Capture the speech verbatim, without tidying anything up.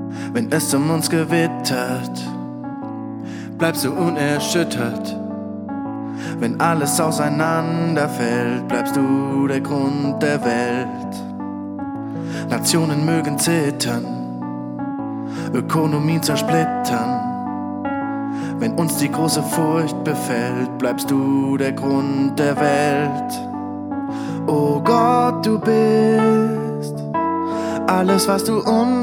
Wenn es um uns gewittert, bleibst du unerschüttert. Wenn alles auseinanderfällt, bleibst du der Grund der Welt. Nationen mögen zittern, Ökonomien zersplittern. Wenn uns die große Furcht befällt, bleibst du der Grund der Welt. Oh Gott, du bist alles, was du uns